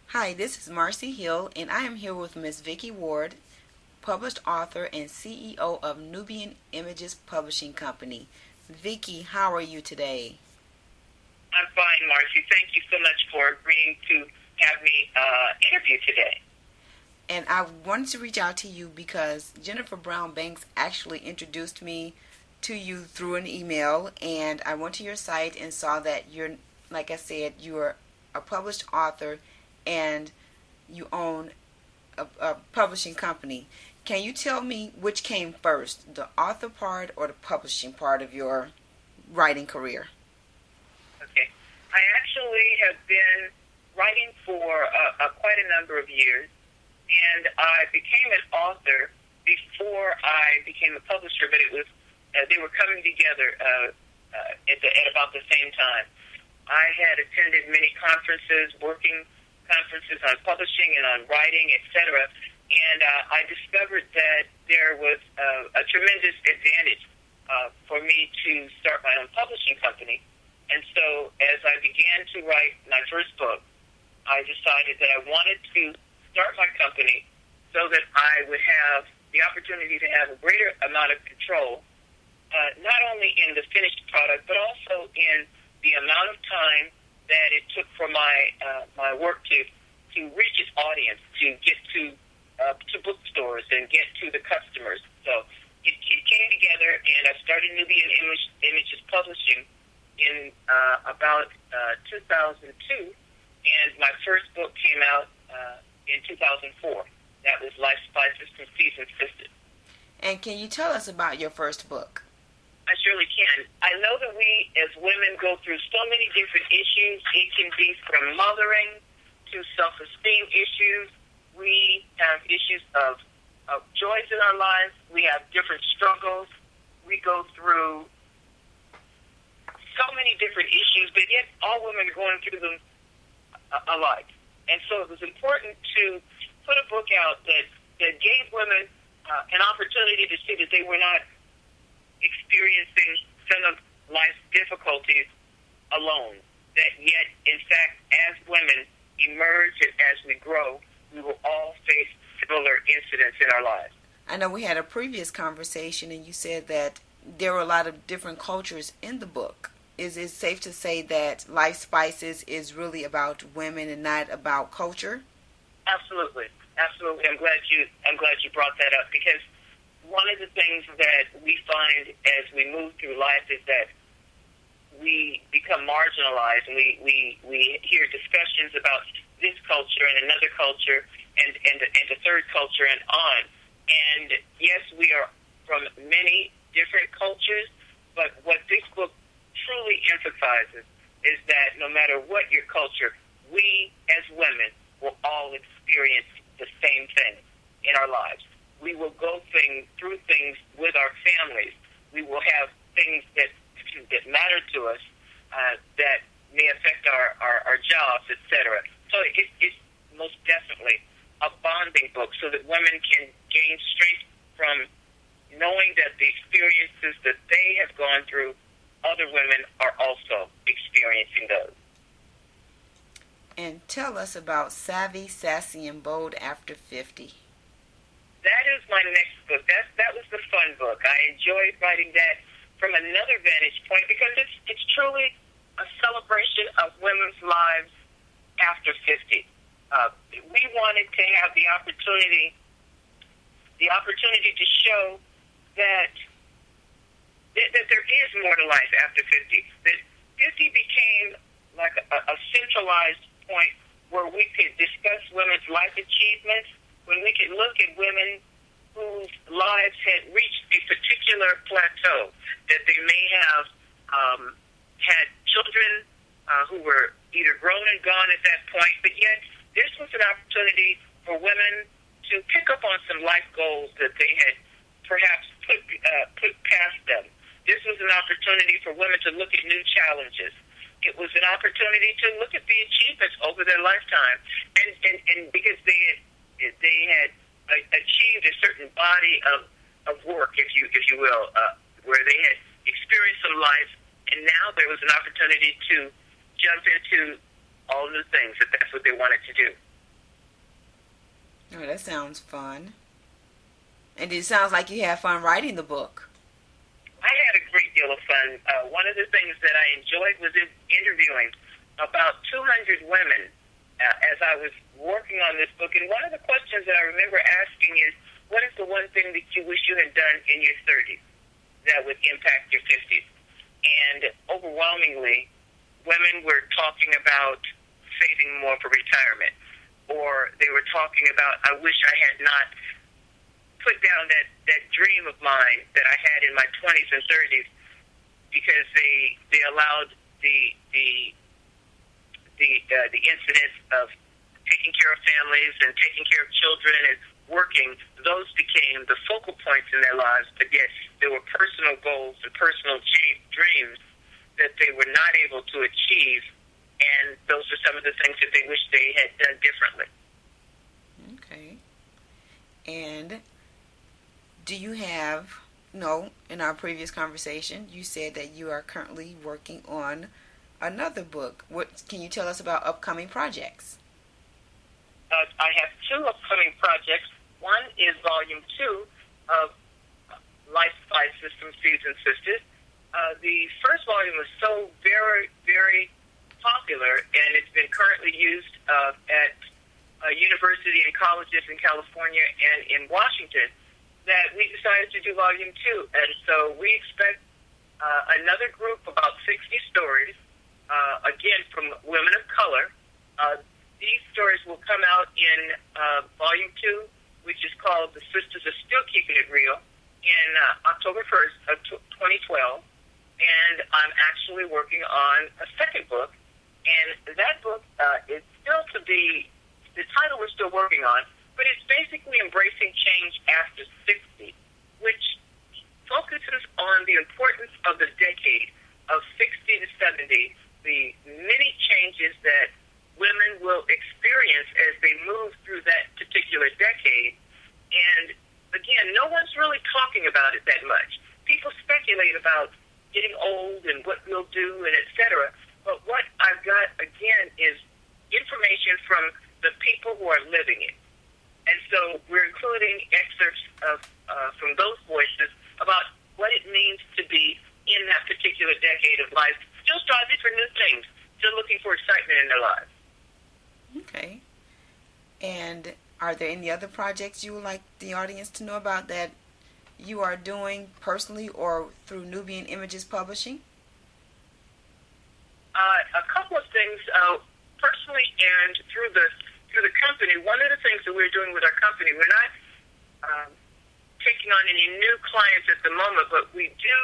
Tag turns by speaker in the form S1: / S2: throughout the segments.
S1: Hi, this is Marcy Hill, and I am here with Miss Vicki Ward, published author and CEO of Nubian Images Publishing Company. Vicki, how are you today?
S2: I'm fine, Marcy. Thank you so much for agreeing to have me interview today.
S1: And I wanted to reach out to you because Jennifer Brown Banks actually introduced me to you through an email, and I went to your site and saw that you're, like I said, you're a published author and you own a publishing company. Can you tell me which came first, the author part or the publishing part of your writing career?
S2: Okay. I actually have been writing for quite a number of years, and I became an author before I became a publisher, but it was they were coming together at about the same time. I had attended many conferences, working conferences on publishing and on writing, etc., and I discovered that there was a tremendous advantage for me to start my own publishing company. And so as I began to write my first book, I decided that I wanted to start my company so that I would have the opportunity to have a greater amount of control, not only in the finished product, but also in the amount of time that it took for my work to reach its audience, to get to bookstores and get to the customers. So it came together, and I started Nubian Images Publishing in about 2002, and my first book came out in 2004. That was Life Spices from Seasoned Sisters.
S1: And can you tell us about your first book?
S2: I surely can. I know that we as women go through so many different issues. It can be from mothering to self-esteem issues. We have issues of joys in our lives. We have different struggles. We go through so many different issues, but yet all women are going through them alike. And so it was important to put a book out that gave women an opportunity to see that they were not experiencing some of life's difficulties alone. That yet, in fact, as women emerge and as we grow, we will all face similar incidents in our lives.
S1: I know we had a previous conversation and you said that there were a lot of different cultures in the book. Is it safe to say that Life Spices is really about women and not about culture?
S2: Absolutely. Absolutely. I'm glad you brought that up, because one of the things that we find as we move through life is that we become marginalized, and we hear discussions about this culture and another culture and a third culture and on. And yes, we are from many different cultures, but what this book truly emphasizes is that no matter what your culture, we as women will all experience the same thing in our lives. We will go through things with our families. We will have things that matter to us that may affect our jobs, etc. So it's most definitely a bonding book so that women can gain strength from knowing that the experiences that they have gone through, other women are also experiencing those.
S1: And tell us about Savvy, Sassy, and Bold After 50.
S2: That is my next book. That was the fun book. I enjoyed writing that from another vantage point because it's truly a celebration of women's lives after 50. We wanted to have the opportunity to show that there is more to life after 50. That 50 became like a centralized point where we could discuss women's life achievements, when we could look at women whose lives had reached a particular plateau, that they may have had children who were either grown and gone at that point, but yet this was an opportunity for women to pick up on some life goals that they had perhaps put past them. This was an opportunity for women to look at new challenges. It was an opportunity to look at the achievements over their lifetime, and because they had achieved a certain body of work, if you will, where they had experienced some life, and now there was an opportunity to jump into all new things, if that's what they wanted to do.
S1: Oh, that sounds fun. And it sounds like you had fun writing the book.
S2: I had a great deal of fun. One of the things that I enjoyed was interviewing about 200 women as I was working on this book. And one of the questions that I remember asking is, what is the one thing that you wish you had done in your 30s that would impact your 50s? And overwhelmingly, women were talking about saving more for retirement. Or they were talking about, I wish I had not put down that dream of mine that I had in my 20s and 30s, because they allowed the incidence of taking care of families and taking care of children and working. Those became the focal points in their lives, but yet there were personal goals and personal dreams that they were not able to achieve, and those are some of the things that they wish they had done differently.
S1: Okay. And do you have, no, in our previous conversation, you said that you are currently working on another book. What can you tell us about upcoming projects?
S2: I have two upcoming projects. One is Volume 2 of Life by Systems, Seeds, and Sisters. The first volume was so very, very popular, and it's been currently used at university and colleges in California and in Washington, that we decided to do Volume 2. And so we expect another group, about 60 stories, again, from women of color. These stories will come out in Volume 2, which is called The Sisters Are Still Keeping It Real, in October 1st of 2012. And I'm actually working on a second book. And that book is still to be, the title we're still working on, but it's basically embracing change after 60, which focuses on the importance of the decade of 60 to 70, the many changes that women will experience as they move through that particular decade. And again, no one's really talking about it that much. People speculate about getting old and what we'll do and et cetera. But what I've got, again, is information from the people who are living it. And so we're including excerpts from those voices about what it means to be in that particular decade of life, still striving for new things, still looking for excitement in their lives.
S1: Okay. And are there any other projects you would like the audience to know about that you are doing personally or through Nubian Images Publishing?
S2: A couple of things, personally and through the company. One of the things that we're doing with our company, we're not taking on any new clients at the moment, but we do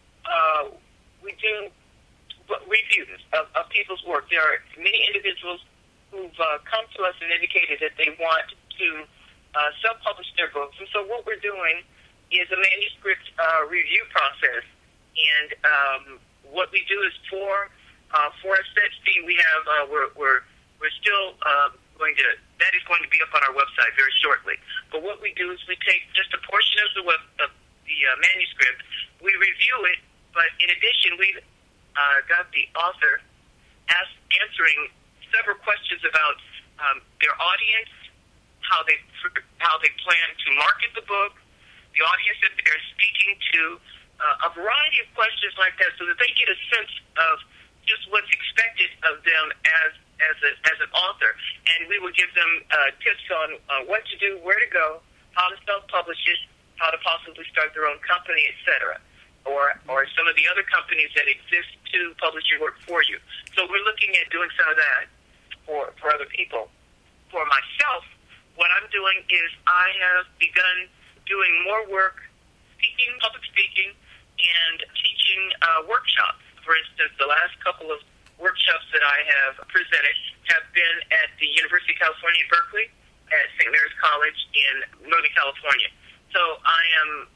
S2: reviews of people's work. There are many individuals who've come to us and indicated that they want to self-publish their books. And so what we're doing is a manuscript review process. And what we do is for a set fee, we have we're still going to, that is going to be up on our website very shortly. But what we do is we take just a portion of the manuscript, we review it, but in addition, we've got the author answering several questions about their audience, how they plan to market the book, the audience that they're speaking to, a variety of questions like that, so that they get a sense of just what's expected of them as an author. And we will give them tips on what to do, where to go, how to self-publish it, how to possibly start their own company, etc., or some of the other companies that exist to publish your work for you. So we're looking at doing some of that for other people. For myself, what I'm doing is I have begun doing more work, public speaking, and teaching workshops. For instance, the last couple of workshops that I have presented have been at the University of California at Berkeley, at St. Mary's College in Northern California. So I am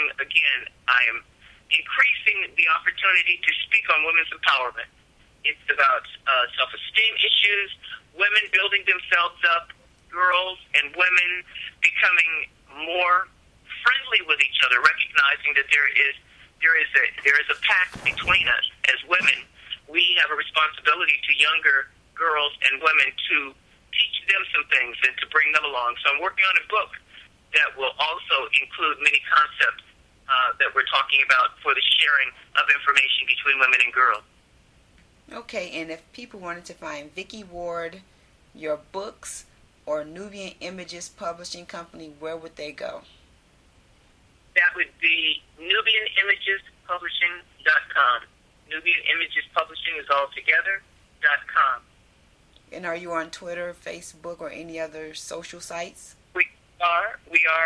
S2: increasing the opportunity to speak on women's empowerment. It's about self-esteem issues, women building themselves up, girls and women becoming more friendly with each other, recognizing that there is a pact between us as women. We have a responsibility to younger girls and women to teach them some things and to bring them along. So I'm working on a book that will also include many concepts that we're talking about for the sharing of information between women and girls.
S1: Okay, and if people wanted to find Vicki Ward, your books, or Nubian Images Publishing Company, where would they go?
S2: That would be NubianImagesPublishing.com. Nubian Images Publishing is all together.com.
S1: And are you on Twitter, Facebook, or any other social sites?
S2: We are.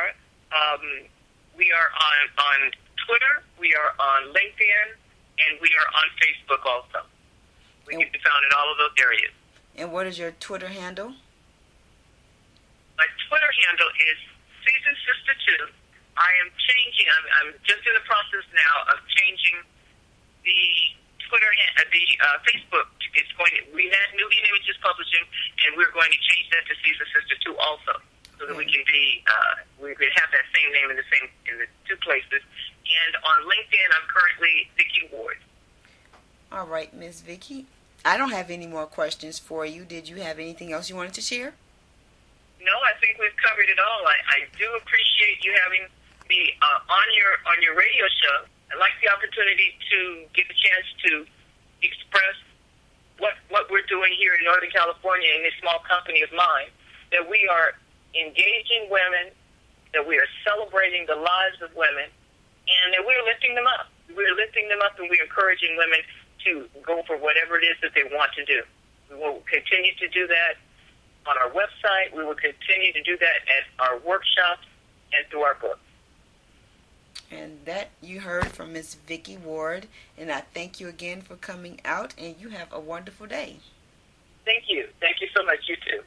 S2: We are on Twitter. We are on LinkedIn, and we are on Facebook also. We can be found in all of those areas.
S1: And what is your Twitter handle?
S2: My Twitter handle is Season Sister 2. I am changing. I'm just in the process now of changing the Twitter, Facebook. We had Nubian Images Publishing, and we're going to change that to Season Sister 2 also, so that we can have that same name in the two places. And on LinkedIn, I'm currently Vicki Ward.
S1: All right, Miss Vicki. I don't have any more questions for you. Did you have anything else you wanted to share?
S2: No, I think we've covered it all. I do appreciate you having me on your radio show. I like the opportunity to get a chance to express what we're doing here in Northern California in this small company of mine, that we are engaging women, that we are celebrating the lives of women, and that we're lifting them up. We're lifting them up, and we're encouraging women to go for whatever it is that they want to do. We will continue to do that on our website. We will continue to do that at our workshops and through our books.
S1: And that you heard from Miss Vicki Ward, and I thank you again for coming out, and you have a wonderful day.
S2: Thank you. Thank you so much. You too.